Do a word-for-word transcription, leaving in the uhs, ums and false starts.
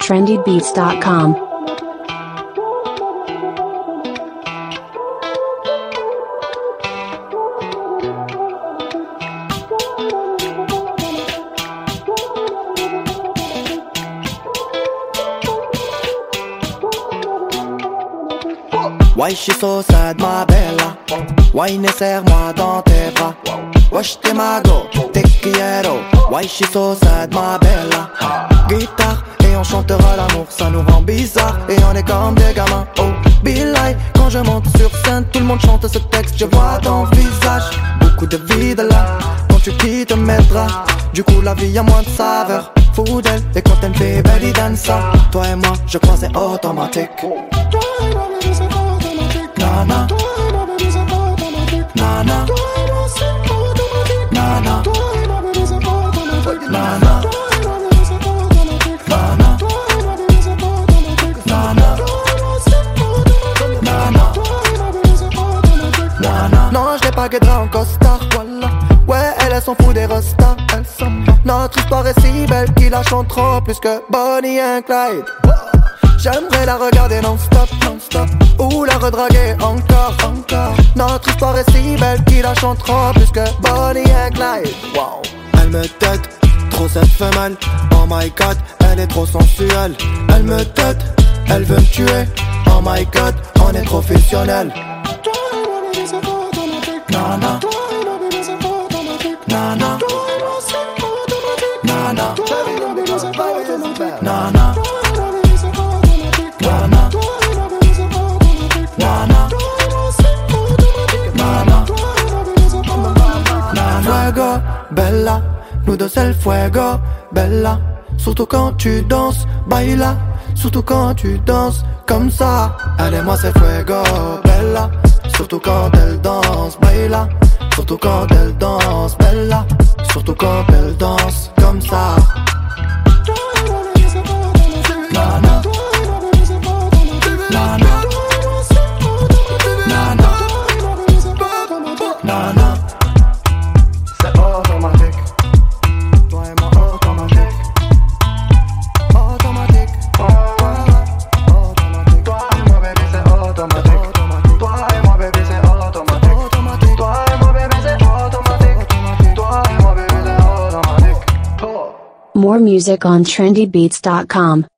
trendy beats dot com. Why she so sad, ma bella? Why ne serre-moi dans tes bras? Wesh t'es mago, te quiero. Why she so sad, ma bella? Guitare et on chantera l'amour, ça nous rend bizarre et on est comme des gamins. Oh, Billy, quand je monte sur scène, tout le monde chante ce texte, je vois ton visage. Beaucoup de vide là, quand tu quittes mes draps. Du coup la vie a moins de saveur, fou d'elle. Et quand elle fait belly dance ça, toi et moi, je crois c'est automatique. Nana, Nana, Nana, Nana, Nana, Nana, Nana. Non, je l'ai pas guédra en costard, voilà. Ouais, elle, elle s'en fout des restas, elle s'en bat. Notre histoire est si belle qu'il la chante trop plus que Bonnie and Clyde. J'aimerais la regarder non-stop, non-stop, ou la redraguer encore, encore. Notre histoire est si belle qu'il la chantera plus que Bonnie and Clyde. Wow. Elle me tête, trop ça te fait mal. Oh my god, elle est trop sensuelle. Elle me tête, elle veut me tuer. Oh my god, on est trop fusionnel. Nana, Nana, Nana, Nana, Nana. Fuego, bella, nous deux c'est le fuego, bella. Surtout quand tu danses, baila. Surtout quand tu danses comme ça. Elle et moi c'est fuego, bella. Surtout quand elle danse, baila. Surtout quand elle danse, bella. Surtout quand elle danse comme ça. Nana, Nana, Nana, Nana. C'est automatique. Toi et moi automatique. Automatique. Automatique. Toi et moi bébé c'est automatique. Toi et moi bébé c'est automatique. Automatique. Toi et moi bébé c'est automatique. Toi et moi bébé c'est automatique. More music on trendy beats dot com.